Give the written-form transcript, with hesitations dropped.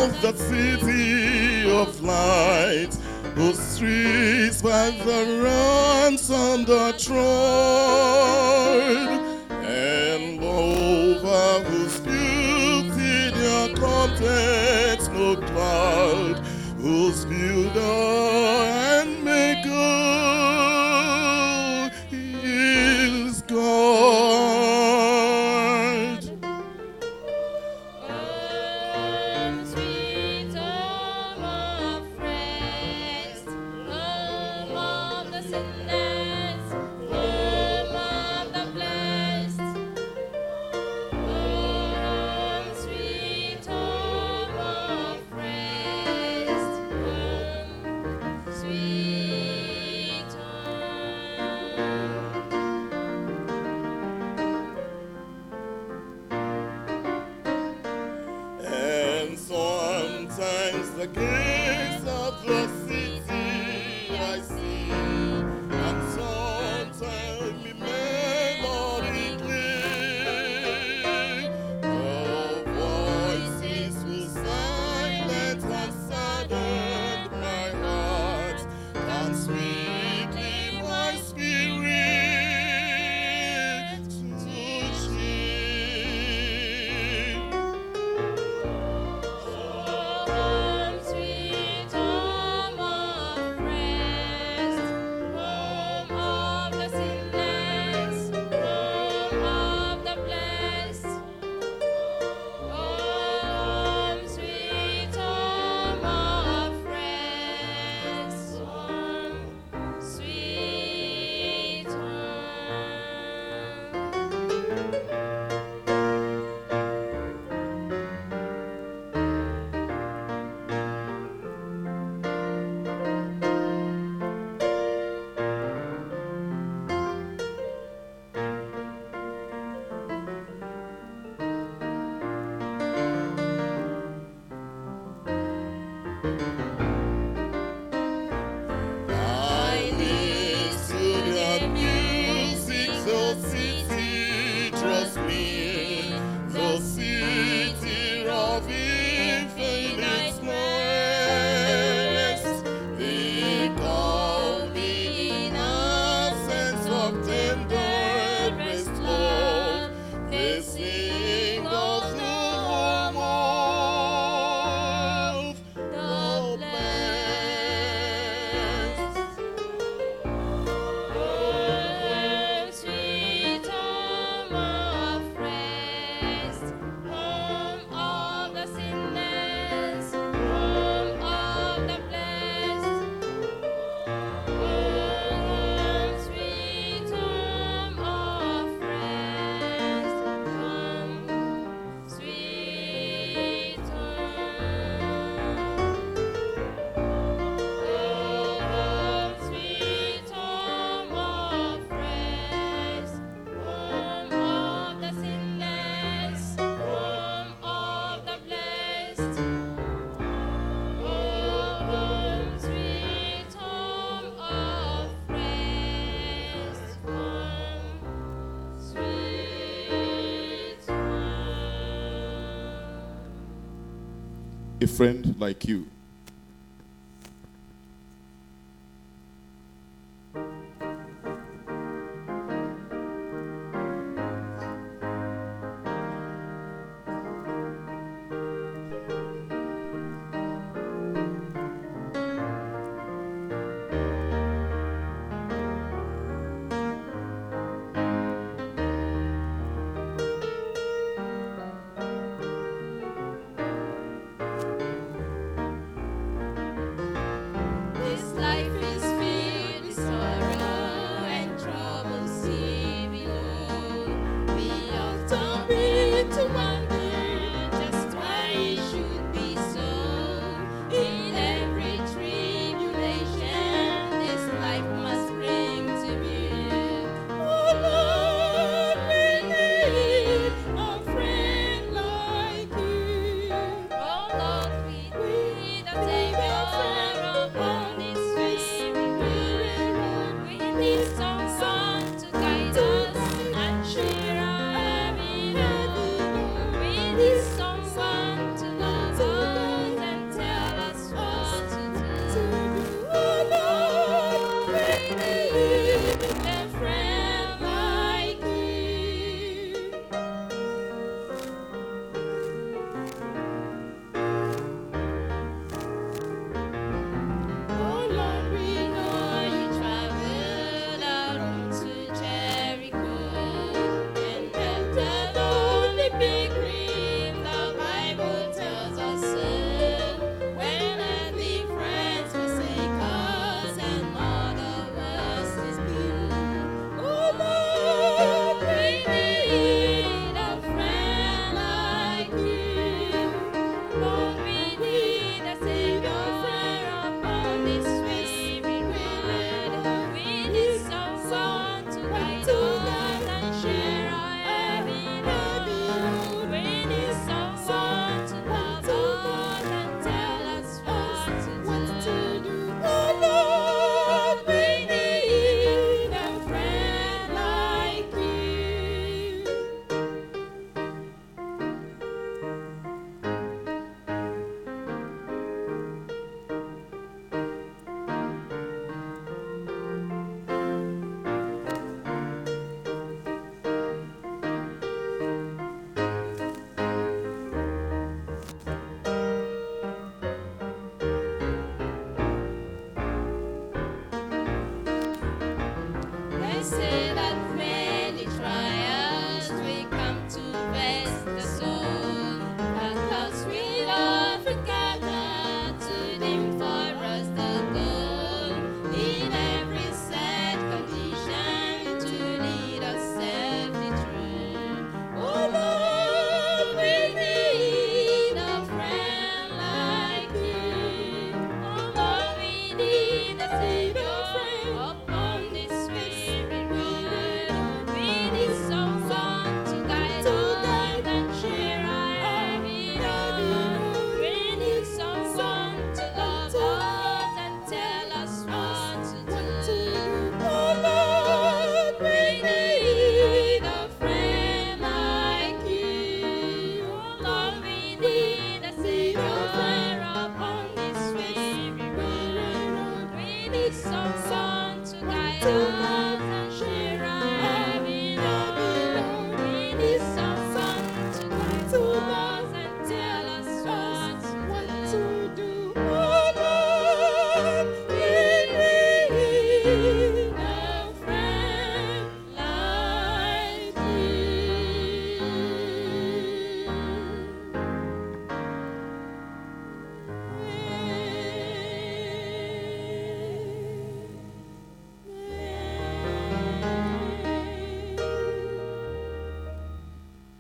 of the city of light, whose streets by the ransom the trod, and over whose beauty there contents no cloud, whose builder and maker is God. Sweet home of rest, home of the sinless, home of the blessed. Home, sweet home of rest, home, sweet home. And sometimes the gates of the city I see, and sometimes me melody play. The voices will silence and sadden my heart, and sweetly my spirit to cheer. Home, sweet home of rest, home of the sinless, home of the blessed. Home, sweet home of rest, home, sweet I listen to the music, the city draws me, the city of infinite rest. They call me in absence of tenderest love. They sing of the home of the blessed. home, sweet home of rest, home of the sinless, home of the blessed. Home, sweet home of rest, home, sweet home. Home, sweet home of rest, home of the sinless, home of the blessed. Home, sweet home of rest, home, sweet home. A friend like you